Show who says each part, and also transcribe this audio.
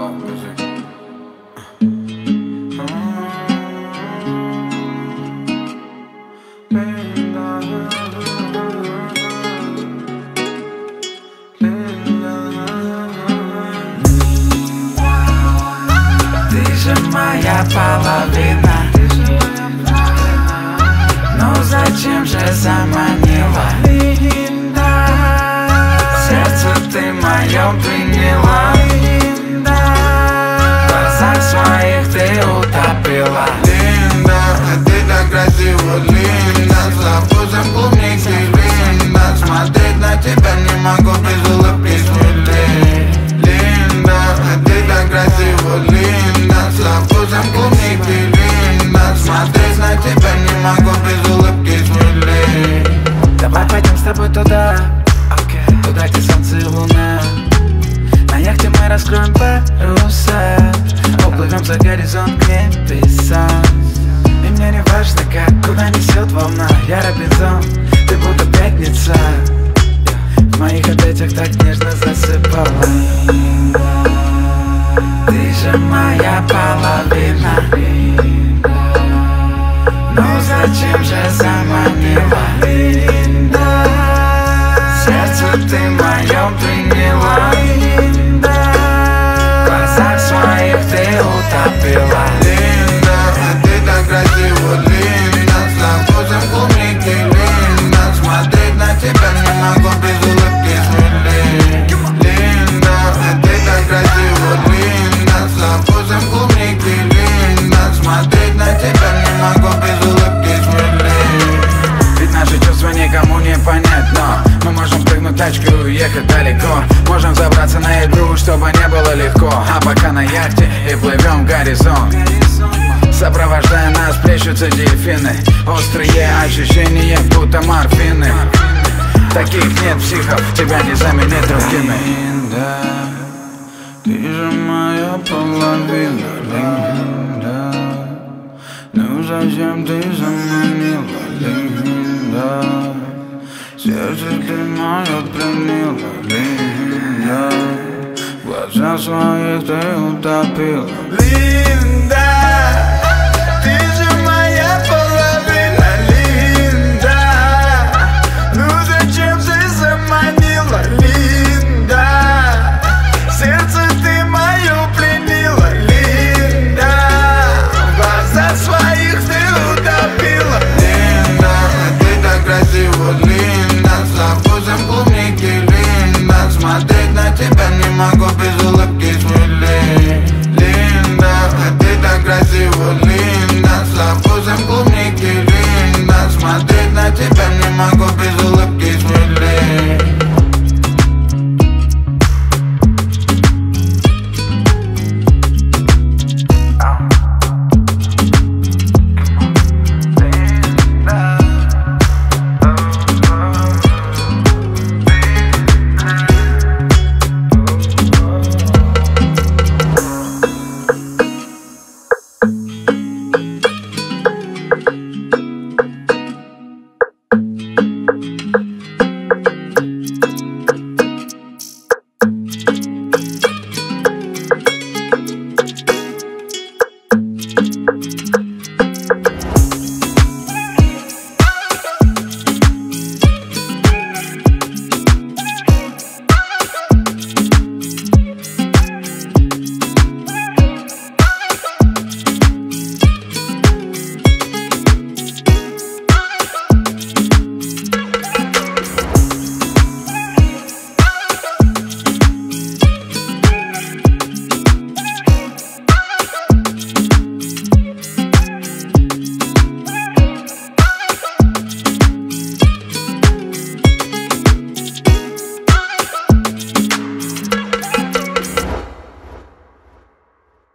Speaker 1: Ты же моя половина, ну зачем же заманила? Сердце ты мое приняла, в глазах своих ты утопила.
Speaker 2: Линда, ты так красива, Линда, со вкусом клубники, Линда, смотреть на тебя не могу без улыбки смелее. Линда, ты так красива, Линда, со вкусом клубники, Линда, смотреть на тебя не могу без улыбки смелее.
Speaker 1: Давай пойдем с тобой туда, туда, где солнце и луна. На яхте мы раскроем паруса, уплывем за горизонт к небесам. И мне не важно как, куда несет волна. Я Робинзон, ты будто пятница, в моих объятиях так нежно засыпала. Ты же моя половина, ну зачем же заманила? Сердце ты мое приняла, в глазах своих ты утопила.
Speaker 2: Линда, ты так красива, Линда, со вкусом клубники, Линда, смотреть на тебя не могу без улыбки смелее. Линда, ты так красива, Линда, со вкусом клубники, Линда, смотреть на тебя не могу без улыбки смелее.
Speaker 1: Ведь наши чувства никому не понять, но мы можем прыгнуть тачку и уехать далеко. Можем забраться на игру, чтобы не было легко. А пока на яхте и плывем в горизонт, сопровождая нас плещутся дельфины. Острые ощущения, будто морфины. Таких нет психов, тебя не заменить другими.
Speaker 2: Линда, ты же моя половина, Линда, ну зачем ты заманила, Линда? Сердце ты мое приняла, Линда, в глазах своих ты утопила.